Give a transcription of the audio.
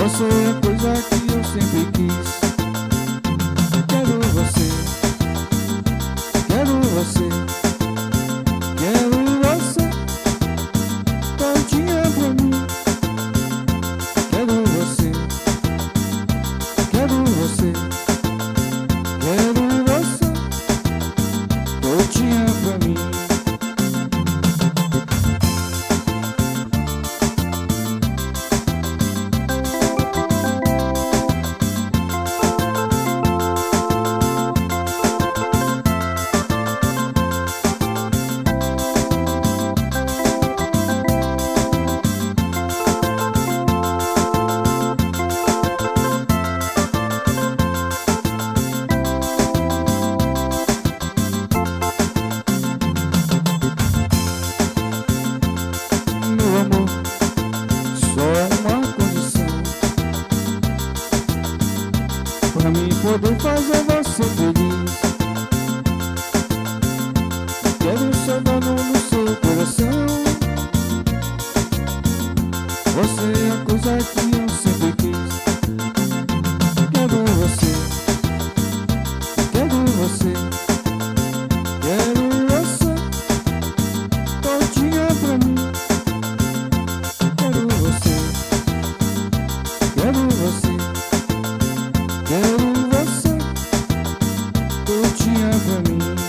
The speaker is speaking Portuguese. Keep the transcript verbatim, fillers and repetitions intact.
Você é a coisa que eu sempre quis. Quero você, quero você, quero você, todinha pra mim. Quero você, quero você, quero você, todinha pra mim. Meu amor, só uma condição pra mim poder fazer você feliz. Quero ser dono do seu coração. Você é a coisa que eu sempre quis. Quero você, quero você, quero você, todinha pra mim. Quero você, quero você, quero você, todinha pra mim.